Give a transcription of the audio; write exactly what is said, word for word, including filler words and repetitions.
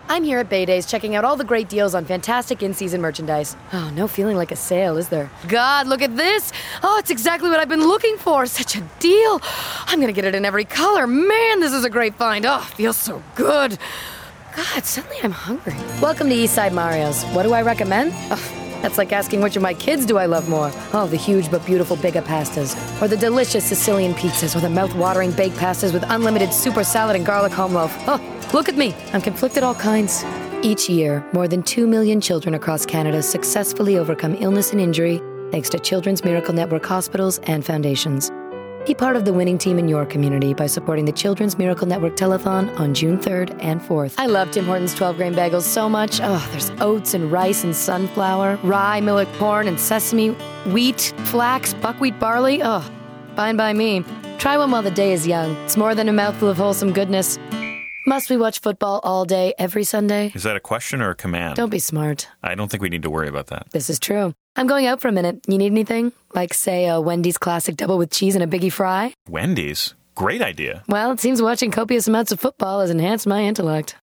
I'm here at Bay Days checking out all the great deals on fantastic in-season merchandise. Oh, no feeling like a sale, is there? God, look at this! Oh, it's exactly what I've been looking for. Such a deal. I'm gonna get it in every color. Man, this is a great find. Oh, feels so good. God, suddenly I'm hungry. Welcome to Eastside Mario's. What do I recommend? Oh, that's like asking which of my kids do I love more. Oh, the huge but beautiful Biga pastas, or the delicious Sicilian pizzas, or the mouth-watering baked pastas with unlimited super salad and garlic home loaf. Oh, look at me. I'm conflicted all kinds. Each year, more than two million children across Canada successfully overcome illness and injury thanks to Children's Miracle Network hospitals and foundations. Be part of the winning team in your community by supporting the Children's Miracle Network Telethon on June third and fourth. I love Tim Hortons twelve-grain bagels so much. Oh, there's oats and rice and sunflower, rye, millet, corn, and sesame, wheat, flax, buckwheat, barley. Oh, fine by me. Try one while the day is young. It's more than a mouthful of wholesome goodness. Must we watch football all day, every Sunday? Is that a question or a command? Don't be smart. I don't think we need to worry about that. This is true. I'm going out for a minute. You need anything? Like, say, a Wendy's classic double with cheese and a biggie fry? Wendy's? Great idea. Well, it seems watching copious amounts of football has enhanced my intellect.